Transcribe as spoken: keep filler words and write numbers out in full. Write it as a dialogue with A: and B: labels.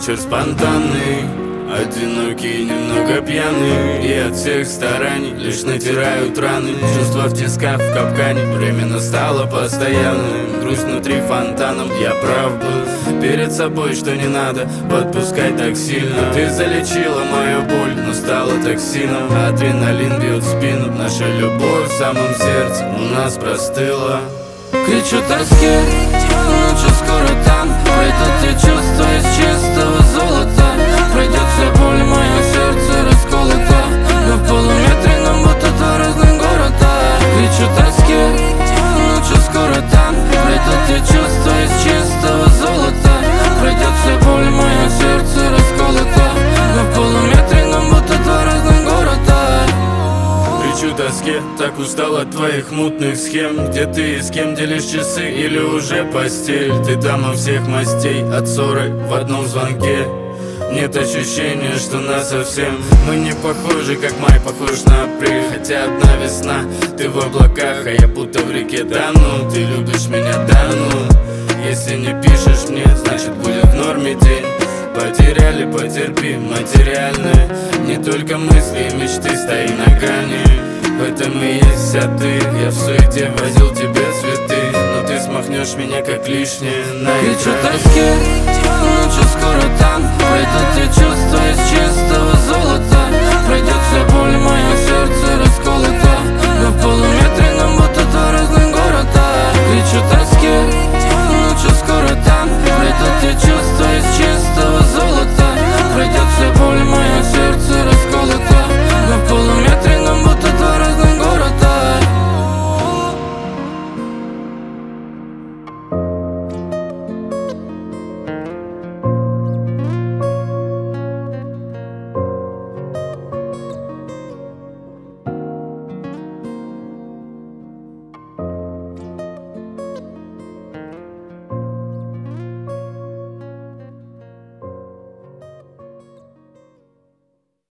A: вечер спонтанный, одинокий, немного пьяный, и от всех стараний лишь натирают раны. Чувства в тисках, в капкане, временно стало постоянным. Грусть внутри фонтаном, я прав был перед собой, что не надо подпускать так сильно. Ты залечила мою боль, но стала токсином. Адреналин бьет в спину, наша любовь в самом сердце у нас простыла.
B: Кричу тоске, ночью скоро там пройдут те чувства из чистого золота. Пройдет вся боль, мое сердце расколото, но в полуметре нам будто два разных города. Кричу тоске, ночью скоро там пройдут те чувства из чистого золота. Пройдет вся боль, мое сердце расколото, но в полуметре нам будто два разных города.
A: Кричу тоске, так устал от твоих мутных схем. Где ты и с кем делишь часы или уже постель? Ты дама всех мастей, от ссоры в одном звонке. Нет ощущения, что нас совсем. Мы не похожи, как май похож на апрель. Хотя одна весна, ты в облаках, а я будто в реке. Да ну, ты любишь меня, да ну. Если не пишешь мне, значит будет в норме день. Потеряли, потерпи, материальное. Не только мысли и мечты, стои на грани. В этом и есть вся ты. Я в суете возил тебе цветы, но ты смахнешь меня как лишнее на экране.
B: Кричу тоске, ночью скоро там пройдут те чувства из чистого